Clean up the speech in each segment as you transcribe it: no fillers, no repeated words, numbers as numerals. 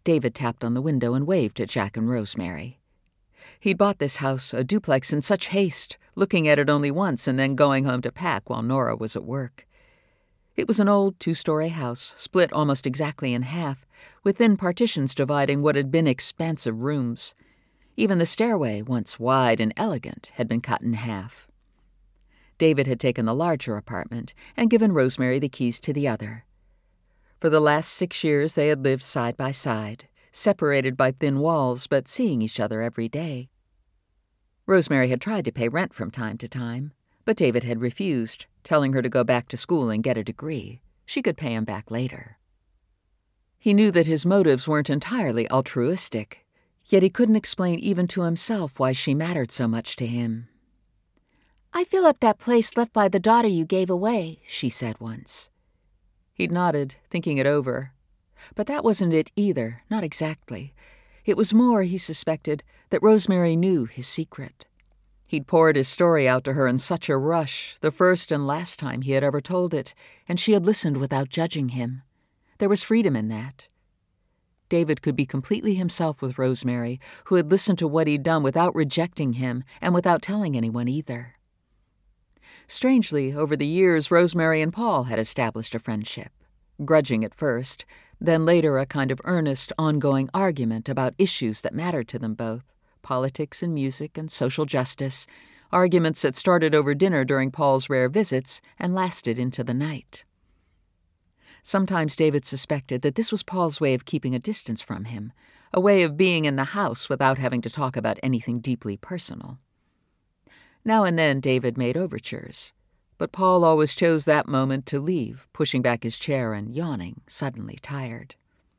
David tapped on the window and waved at Jack and Rosemary. He'd bought this house, a duplex, in such haste, looking at it only once and then going home to pack while Nora was at work. It was an old 2-story house, split almost exactly in half, with thin partitions dividing what had been expansive rooms. Even the stairway, once wide and elegant, had been cut in half. David had taken the larger apartment and given Rosemary the keys to the other. For the last 6 years they had lived side by side, separated by thin walls but seeing each other every day. Rosemary had tried to pay rent from time to time, but David had refused, telling her to go back to school and get a degree. She could pay him back later. He knew that his motives weren't entirely altruistic, yet he couldn't explain even to himself why she mattered so much to him. "I fill up that place left by the daughter you gave away," she said once. He'd nodded, thinking it over. But that wasn't it either, not exactly. It was more, he suspected, that Rosemary knew his secret. He'd poured his story out to her in such a rush, the first and last time he had ever told it, and she had listened without judging him. There was freedom in that. David could be completely himself with Rosemary, who had listened to what he'd done without rejecting him and without telling anyone either. Strangely, over the years, Rosemary and Paul had established a friendship. Grudging at first, then later a kind of earnest, ongoing argument about issues that mattered to them both, politics and music and social justice, arguments that started over dinner during Paul's rare visits and lasted into the night. Sometimes David suspected that this was Paul's way of keeping a distance from him, a way of being in the house without having to talk about anything deeply personal. Now and then David made overtures, but Paul always chose that moment to leave, pushing back his chair and yawning, suddenly tired.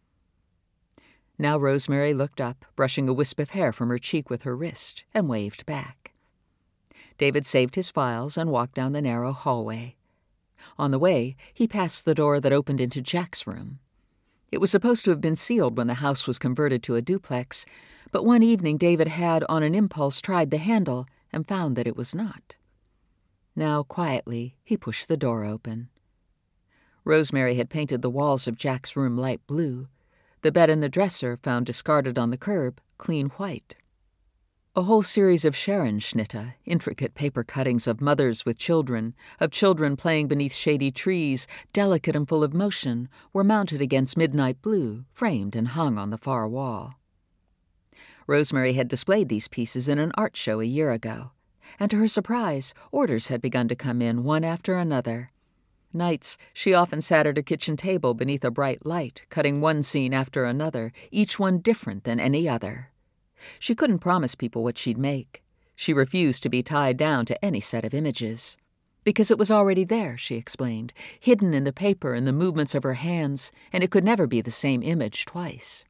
Now Rosemary looked up, brushing a wisp of hair from her cheek with her wrist, and waved back. David saved his files and walked down the narrow hallway. On the way, he passed the door that opened into Jack's room. It was supposed to have been sealed when the house was converted to a duplex, but one evening David had, on an impulse, tried the handle and found that it was not. Now, quietly, he pushed the door open. Rosemary had painted the walls of Jack's room light blue. The bed and the dresser, found discarded on the curb, clean white. A whole series of Scherenschnitte, intricate paper cuttings of mothers with children, of children playing beneath shady trees, delicate and full of motion, were mounted against midnight blue, framed and hung on the far wall. Rosemary had displayed these pieces in an art show a year ago, and to her surprise, orders had begun to come in one after another. Nights, she often sat at her kitchen table beneath a bright light, cutting one scene after another, each one different than any other. She couldn't promise people what she'd make. She refused to be tied down to any set of images. Because it was already there, she explained, hidden in the paper and the movements of her hands, and it could never be the same image twice.